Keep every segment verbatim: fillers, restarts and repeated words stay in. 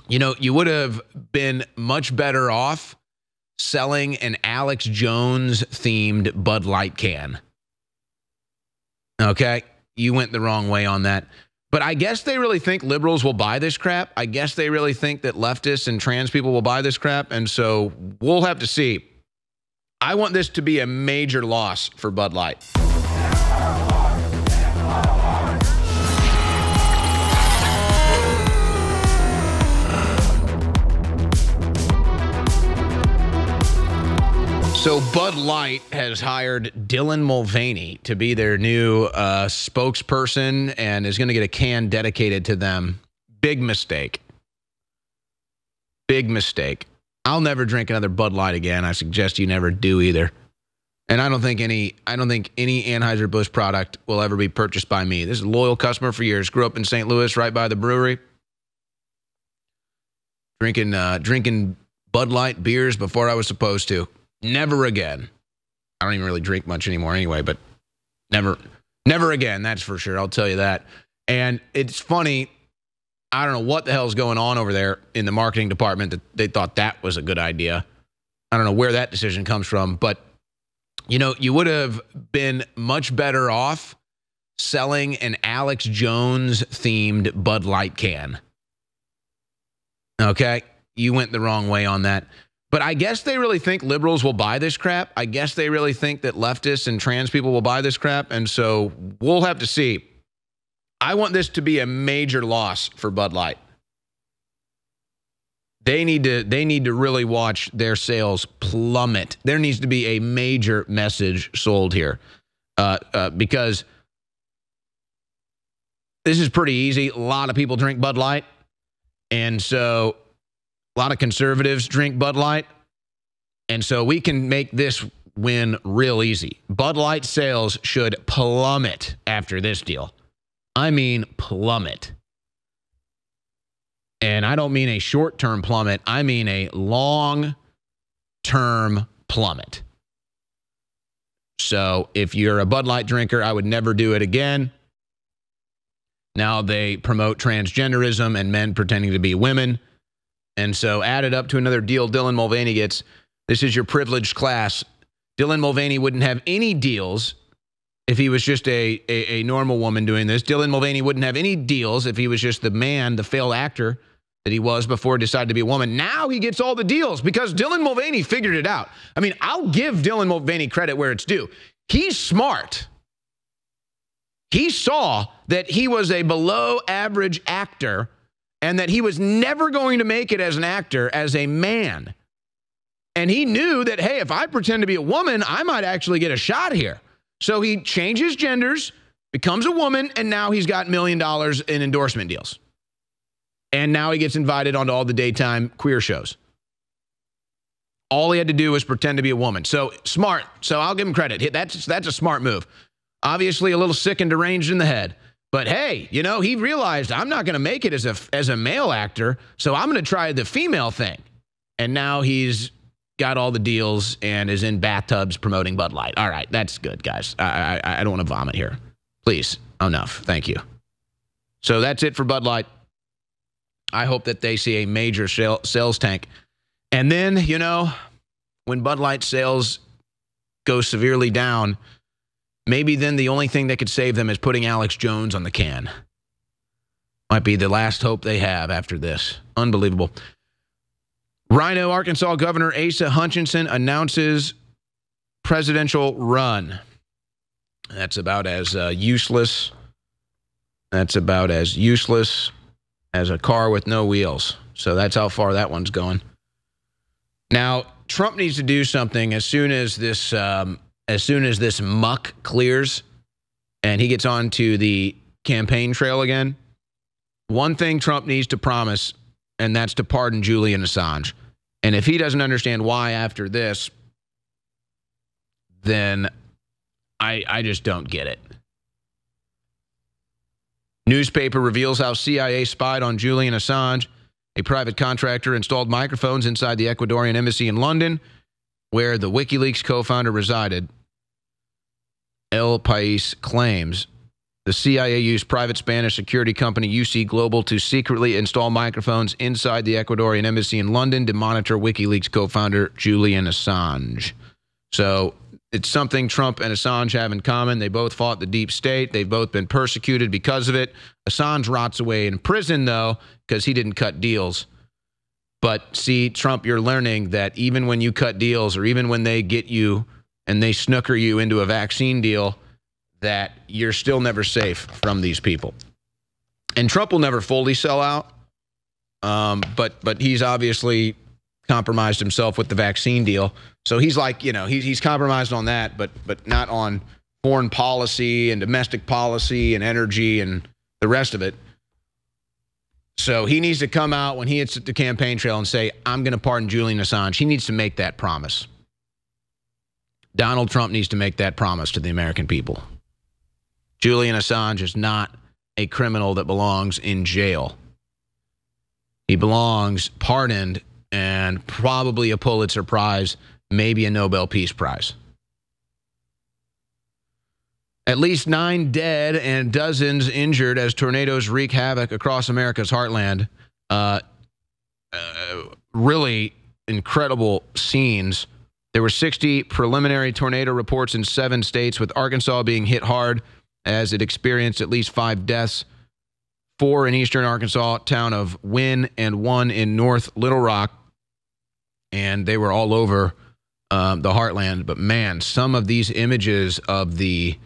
You know, you would have been much better off selling an Alex Jones-themed Bud Light can. Okay? You went the wrong way on that. But I guess they really think liberals will buy this crap. I guess they really think that leftists and trans people will buy this crap. And so we'll have to see. I want this to be a major loss for Bud Light. So Bud Light has hired Dylan Mulvaney to be their new uh, spokesperson and is going to get a can dedicated to them. Big mistake. Big mistake. I'll never drink another Bud Light again. I suggest you never do either. And I don't think any I don't think any Anheuser-Busch product will ever be purchased by me. This is a loyal customer for years. Grew up in Saint Louis, right by the brewery. Drinking uh, drinking Bud Light beers before I was supposed to. Never again. I don't even really drink much anymore anyway, but never, never again. That's for sure. I'll tell you that. And it's funny. I don't know what the hell's going on over there in the marketing department that they thought that was a good idea. I don't know where that decision comes from, but you know, you would have been much better off selling an Alex Jones themed Bud Light can. Okay. You went the wrong way on that. But I guess they really think liberals will buy this crap. I guess they really think that leftists and trans people will buy this crap. And so we'll have to see. I want this to be a major loss for Bud Light. They need to, they need to really watch their sales plummet. There needs to be a major message sold here uh, uh, because this is pretty easy. A lot of people drink Bud Light. And so a lot of conservatives drink Bud Light, and so we can make this win real easy. Bud Light sales should plummet after this deal. I mean plummet. And I don't mean a short-term plummet. I mean a long-term plummet. So if you're a Bud Light drinker, I would never do it again. Now they promote transgenderism and men pretending to be women. And so added up to another deal Dylan Mulvaney gets. This is your privileged class. Dylan Mulvaney wouldn't have any deals if he was just a, a, a normal woman doing this. Dylan Mulvaney wouldn't have any deals if he was just the man, the failed actor that he was before he decided to be a woman. Now he gets all the deals because Dylan Mulvaney figured it out. I mean, I'll give Dylan Mulvaney credit where it's due. He's smart. He saw that he was a below average actor and that he was never going to make it as an actor, as a man. And he knew that, hey, if I pretend to be a woman, I might actually get a shot here. So he changes genders, becomes a woman, and now he's got million dollars in endorsement deals. And now he gets invited onto all the daytime queer shows. All he had to do was pretend to be a woman. So smart. So I'll give him credit. That's, that's a smart move. Obviously a little sick and deranged in the head. But hey, you know, he realized I'm not going to make it as a, as a male actor, so I'm going to try the female thing. And now he's got all the deals and is in bathtubs promoting Bud Light. All right, that's good, guys. I, I, I don't want to vomit here. Please, enough. Thank you. So that's it for Bud Light. I hope that they see a major sales tank. And then, you know, when Bud Light sales go severely down, maybe then the only thing that could save them is putting Alex Jones on the can. Might be the last hope they have after this. Unbelievable. Rhino, Arkansas Governor Asa Hutchinson announces presidential run. That's about as uh, useless. That's about as useless as a car with no wheels. So that's how far that one's going. Now, Trump needs to do something as soon as this... Um, As soon as this muck clears and he gets onto the campaign trail again, one thing Trump needs to promise, and that's to pardon Julian Assange. And if he doesn't understand why after this, then I, I just don't get it. Newspaper reveals how C I A spied on Julian Assange. A private contractor installed microphones inside the Ecuadorian embassy in London, where the WikiLeaks co-founder resided. El País claims The C I A used private Spanish security company U C Global to secretly install microphones inside the Ecuadorian embassy in London to monitor WikiLeaks co-founder Julian Assange. So it's something Trump and Assange have in common. They both fought the deep state. They've both been persecuted because of it. Assange rots away in prison, though, because he didn't cut deals. But see, Trump, you're learning that even when you cut deals or even when they get you and they snooker you into a vaccine deal, that you're still never safe from these people. And Trump will never fully sell out, um, but but he's obviously compromised himself with the vaccine deal. So he's like, you know, he's, he's compromised on that, but but not on foreign policy and domestic policy and energy and the rest of it. So he needs to come out when he hits the campaign trail and say, I'm going to pardon Julian Assange. He needs to make that promise. Donald Trump needs to make that promise to the American people. Julian Assange is not a criminal that belongs in jail. He belongs pardoned and probably a Pulitzer Prize, maybe a Nobel Peace Prize. At least nine dead and dozens injured as tornadoes wreak havoc across America's heartland. Uh, uh, really incredible scenes. There were sixty preliminary tornado reports in seven states, with Arkansas being hit hard as it experienced at least five deaths, four in eastern Arkansas, town of Wynne, and one in North Little Rock. And they were all over um, the heartland. But man, some of these images of the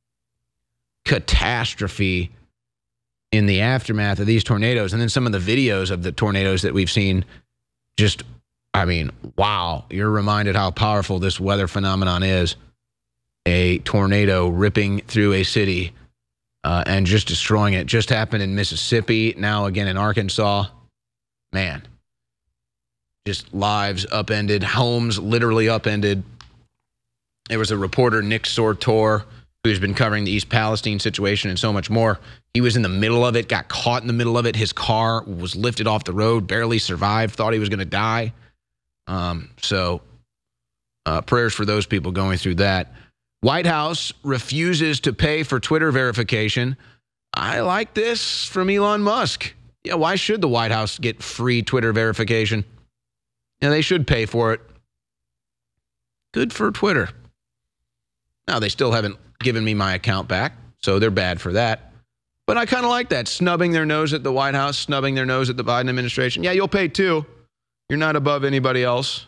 catastrophe in the aftermath of these tornadoes, and then some of the videos of the tornadoes that we've seen, just, I mean, wow. You're reminded how powerful this weather phenomenon is. A tornado ripping through a city uh, and just destroying it. Just happened in Mississippi, now again in Arkansas. Man, just lives upended, homes literally upended. There was a reporter, Nick Sortor, who's been covering the East Palestine situation and so much more. He was in the middle of it, got caught in the middle of it. His car was lifted off the road, barely survived, thought he was going to die. Um, so uh, prayers for those people going through that. White House refuses to pay for Twitter verification. I like this from Elon Musk. Yeah, why should the White House get free Twitter verification? Yeah, they should pay for it. Good for Twitter. Now, they still haven't given me my account back, so they're bad for that. But I kind of like that, snubbing their nose at the White House, snubbing their nose at the Biden administration. Yeah, you'll pay too. You're not above anybody else.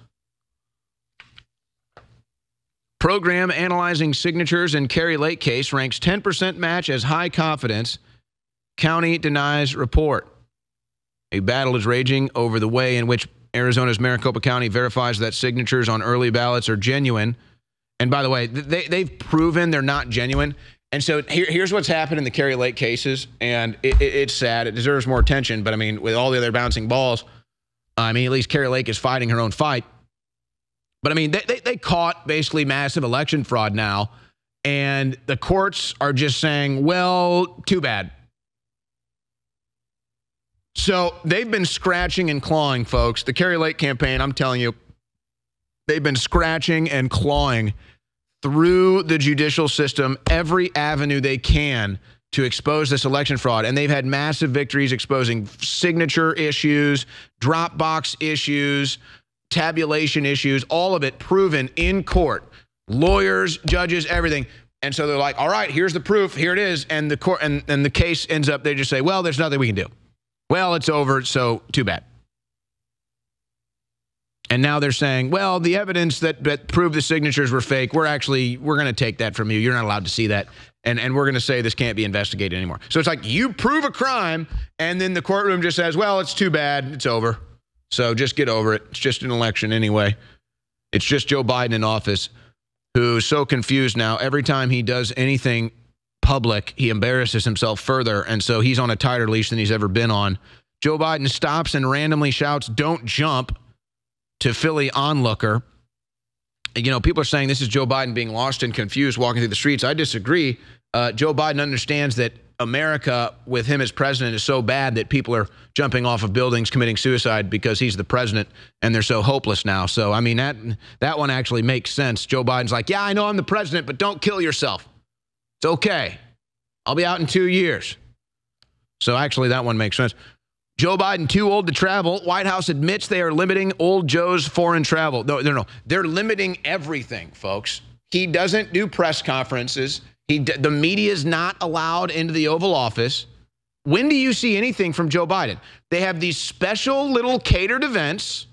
Program analyzing signatures in Kari Lake case ranks ten percent match as high confidence. County denies report. A battle is raging over the way in which Arizona's Maricopa County verifies that signatures on early ballots are genuine. And by the way, they, they've proven they're not genuine. And so here, here's what's happened in the Kari Lake cases. And it, it, it's sad. It deserves more attention. But I mean, with all the other bouncing balls, I mean, at least Kari Lake is fighting her own fight. But I mean, they, they, they caught basically massive election fraud now. And the courts are just saying, well, too bad. So they've been scratching and clawing, folks. The Kari Lake campaign, I'm telling you, they've been scratching and clawing through the judicial system, every avenue they can to expose this election fraud. And they've had massive victories exposing signature issues, Dropbox issues, tabulation issues, all of it proven in court. Lawyers, judges, everything. And so they're like, all right, here's the proof. Here it is. And the court and, and the case ends up, they just say, well, there's nothing we can do. Well, it's over, so too bad. And now they're saying, well, the evidence that, that proved the signatures were fake, we're actually, we're going to take that from you. You're not allowed to see that. And, and we're going to say this can't be investigated anymore. So it's like you prove a crime, and then the courtroom just says, well, it's too bad. It's over. So just get over it. It's just an election anyway. It's just Joe Biden in office, who's so confused now. Every time he does anything public, he embarrasses himself further. And so he's on a tighter leash than he's ever been on. Joe Biden stops and randomly shouts, "Don't jump," to Philly onlooker. You know, people are saying this is Joe Biden being lost and confused walking through the streets. I disagree. Uh, Joe Biden understands that America, with him as president, is so bad that people are jumping off of buildings, committing suicide because he's the president, and they're so hopeless now. So, I mean, that that one actually makes sense. Joe Biden's like, yeah, I know I'm the president, but don't kill yourself. It's okay. I'll be out in two years. So actually, that one makes sense. Joe Biden, too old to travel. White House admits they are limiting old Joe's foreign travel. No, no, no. They're limiting everything, folks. He doesn't do press conferences. He, the media is not allowed into the Oval Office. When do you see anything from Joe Biden? They have these special little catered events,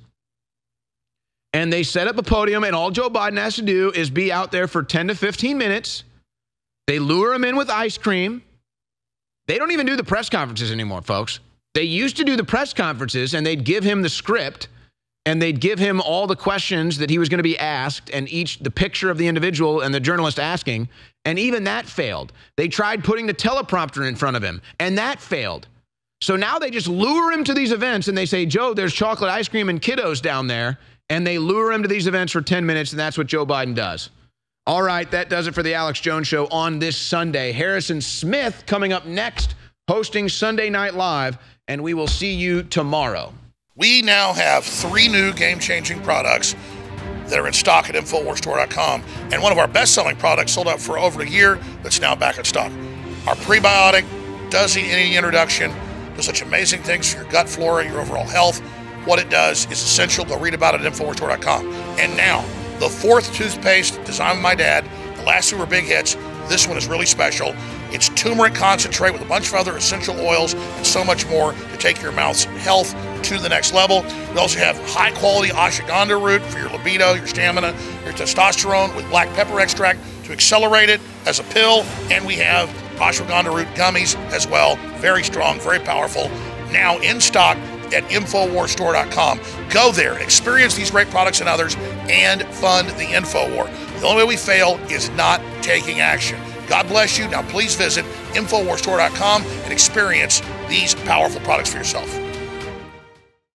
and they set up a podium, and all Joe Biden has to do is be out there for ten to fifteen minutes. They lure him in with ice cream. They don't even do the press conferences anymore, folks. They used to do the press conferences, and they'd give him the script, and they'd give him all the questions that he was going to be asked, and each the picture of the individual and the journalist asking, and even that failed. They tried putting the teleprompter in front of him, and that failed. So now they just lure him to these events, and they say, Joe, there's chocolate ice cream and kiddos down there, and they lure him to these events for ten minutes, and that's what Joe Biden does. All right, that does it for the Alex Jones Show on this Sunday. Harrison Smith coming up next, hosting Sunday Night Live, and we will see you tomorrow. We now have three new game-changing products that are in stock at Infowars Store dot com, and one of our best-selling products sold out for over a year that's now back in stock. Our prebiotic does need any introduction, does such amazing things for your gut flora, your overall health. What it does is essential. Go read about it at Infowars Store dot com. And now, the fourth toothpaste designed by my dad. The last two were big hits. This one is really special. It's turmeric concentrate with a bunch of other essential oils and so much more to take your mouth's health to the next level. We also have high-quality ashwagandha root for your libido, your stamina, your testosterone with black pepper extract to accelerate it as a pill. And we have ashwagandha root gummies as well. Very strong, very powerful. Now in stock at Infowars Store dot com. Go there, experience these great products and others, and fund the InfoWar. The only way we fail is not taking action. God bless you. Now please visit Infowars Store dot com and experience these powerful products for yourself.